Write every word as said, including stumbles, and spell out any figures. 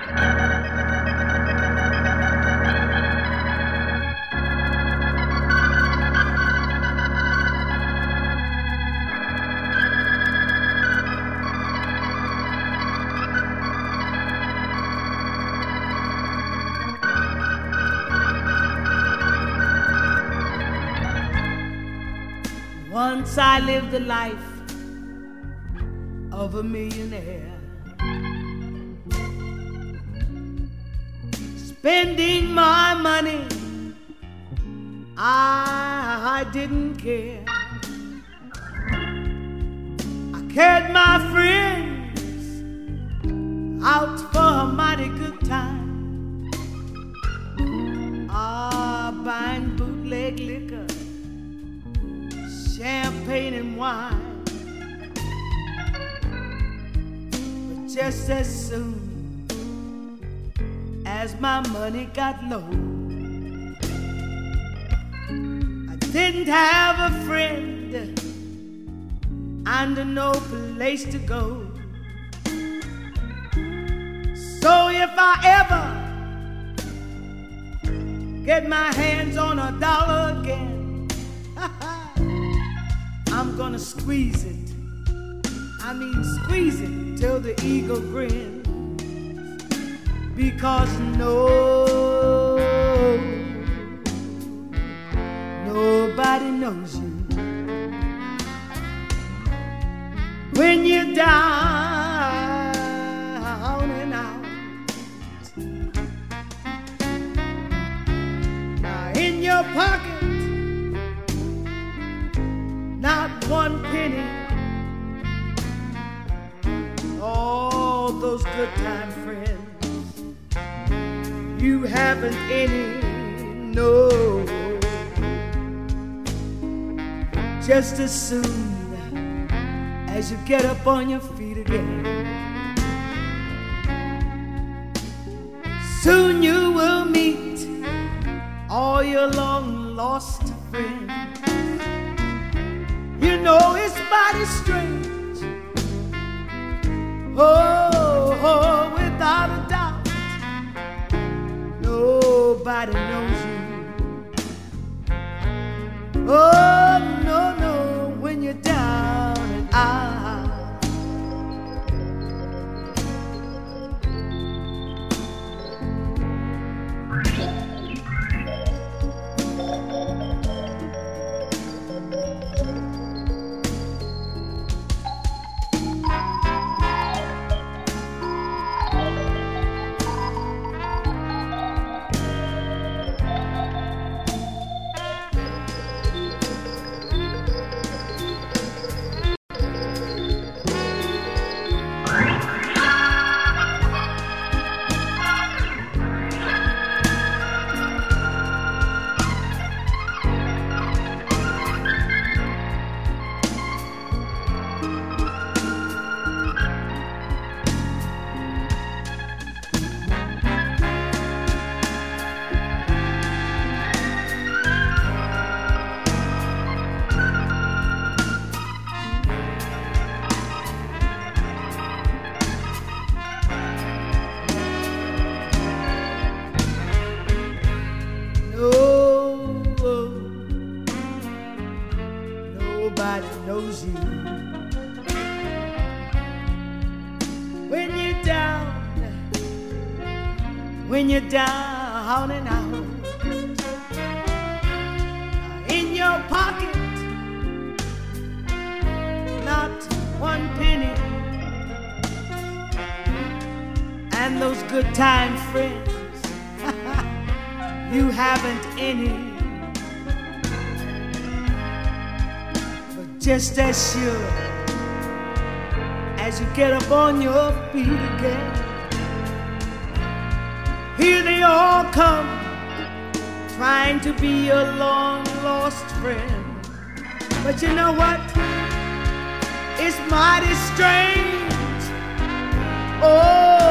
Once I lived the life of a millionaire, spending my money, I, I didn't care. I carried my friends out for a mighty good time, ah, buying bootleg liquor, champagne and wine. But just as soon as my money got low, I didn't have a friend and no place to go. So if I ever get my hands on a dollar again, I'm gonna squeeze it. I mean squeeze it till the eagle grins. Because no, nobody knows you when you're down and out. Now in your pocket, not one penny. All those good time friends, you haven't any, no. Just as soon as you get up on your feet again, soon you will meet all your long lost friends. You know it's mighty strange, oh, oh, without a doubt, nobody knows you. Oh, no, no, when you're down and out. Nobody knows you when you're down, when you're down and out. In your pocket, not one penny, and those good time friends, you haven't any. Just as sure as you get up on your feet again, here they all come, trying to be your long-lost friend. But you know what? It's mighty strange. Oh,